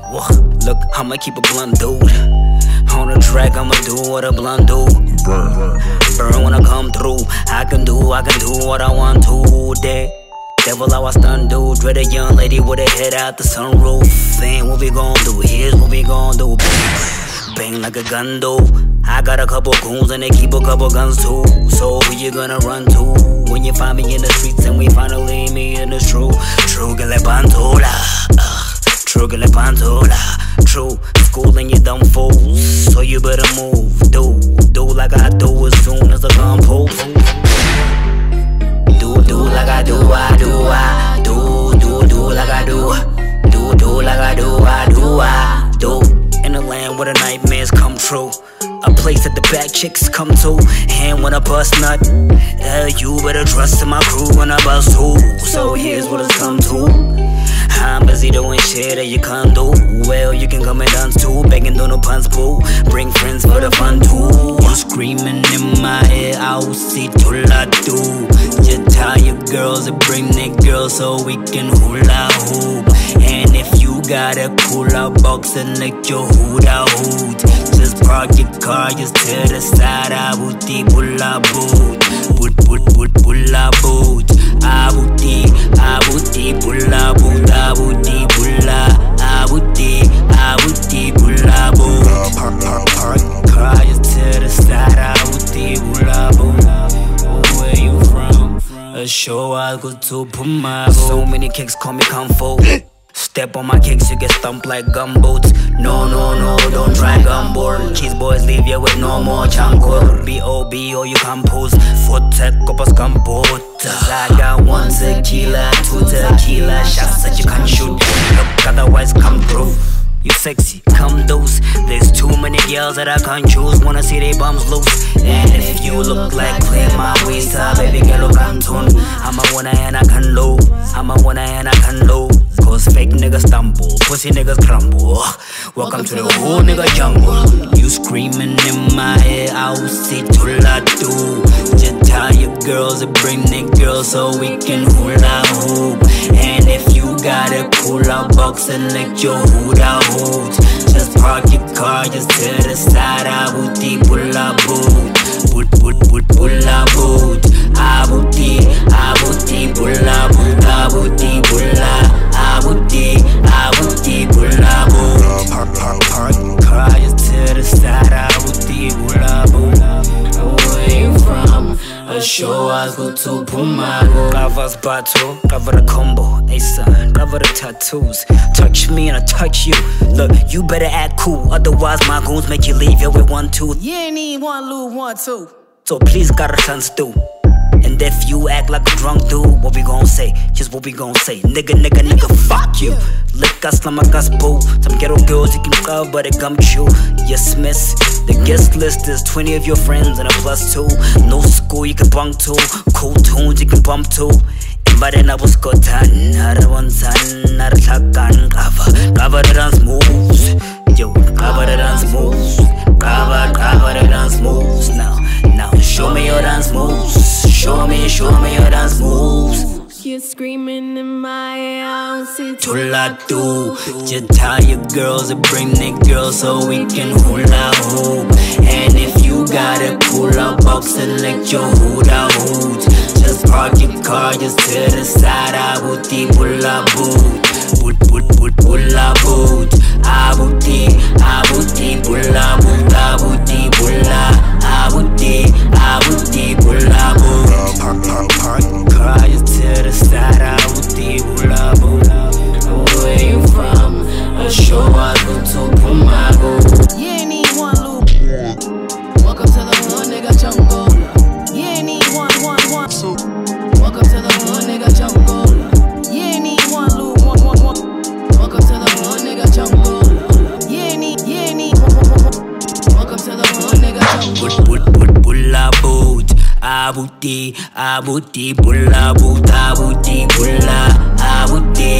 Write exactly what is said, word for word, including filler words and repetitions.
Whoa, look, I'ma keep a blunt, dude. On the track, I'ma do what a blunt do. Burn, burn when I come through. I can do, I can do what I want to. Day, devil, how I stun, dude. Dread a young lady with her head out the sunroof. Ain't what we gon' do? Here's what we gon' do. Bang like a gun, do. I got a couple goons and they keep a couple guns too. So who you gonna run to when you find me in the streets and we finally meet in the true? True que le pantola, true que le pantola. True, schooling you dumb fools, so you better move. Do, do like I do as soon as the gun pulls. Do, do like I do, I do, I do, do, do like I do. Do, do like I do, I do, I do. In the land where the nightmares come true, a place that the bad chicks come to. And when I bust nut, uh, you better trust in my crew when I bust too. So here's what it's come to. I'm busy doing shit that you can't do. Well, you can come and dance too. Begging down no pants pool. Bring friends for the fun too. You screaming in my ear, I'll see to la do. You tell your girls to bring their girls so we can hula hoop. And if you got a cooler box and let your hood out hoot, just park your car just to the side. I would deep pulla boot. Boot, boot, boot, pulla boot. I would deep, I would deep pulla boot. I would deep pulla, I would deep, I would deep pulla boot. Park, park, park, car just to the side. I would deep pulla boot. Where you from? A show I go to Puma. So many kicks call me Kung Fu. Step on my kicks, you get stumped like gumboots. No, no, no, don't try gumboard. Cheese boys leave you with no more chanko. B O B or you compose. Foot tech up a scumpot. I got one tequila, two tequila shots that you can't shoot. Look, otherwise come through. You sexy, come those. There's too many girls that I can't choose. Wanna see they bums loose. And if you look like play my waist, baby girl, look canton. I'm a winner and I can low. I'm a winner and I can low. Cause fake niggas stumble, pussy niggas crumble. Welcome to the whole nigga jungle. You screaming in my ear, I will see to la do. Just tell your girls to bring their girls so we can hula hoop. And if you got a cooler box and let your hood out hoot, just park your car just to the side. I will deep pulla boot. Boot, boot, boot, pulla boot. I will deep, I will deep pulla boot. I will deep pulla. I would deep, I would deep pulla boot. Park, park, park, car just to the side. I would deep pulla boot. Where you from? A show I go to Puma. Gava's battle, Gava the combo. Hey son, Gava the tattoos. Touch me and I touch you. Look, you better act cool, otherwise my goons make you leave here with one tooth. You ain't need one, lose one, two. So please gotta sense do. And if you act like a drunk dude, what we gon' say? Just what we gon' say. Nigga, nigga, nigga, fuck you. Lick us, like us, boo. Some ghetto girls you can love, but it gum chew. Yes, miss. The guest list is twenty of your friends and a plus two. No school you can bunk to. Cool tunes you can bump to. But then I was got tan. Nara one san, nara takan. Cover, cover the dance moves. Yo, cover the dance moves. Cover, cover the dance moves. Now, now, show me your dance moves. Show me, show me your dance moves. You're screaming in my house. Tula do. Just tell your girls to bring their girls so we can hula hoop. And if you got a cooler box and let your hood out hoot, just park your car just to the side. I would deep pulla boot. Boot, boot, boot, pulla boot. I would deep, I would deep pulla boot. I would deep pulla. I would deep, I would deep pulla boot. Park, park, park, car just to the side. I would deep pulla boot. Where you from? A show I go to Puma. You ain't need one loop. Welcome to the hood, nigga jungle. You ain't need one, one, one. Welcome to the hood, nigga jungle. You ain't need one loop, one, one, one. Welcome to the hood, nigga jungle. You ain't need, you ain't need one, one, one. Welcome to the hood, nigga jungle. Boot, boot, boot, pulla boot. I would deep, I would deep pulla boot. I would deep pulla, I would deep.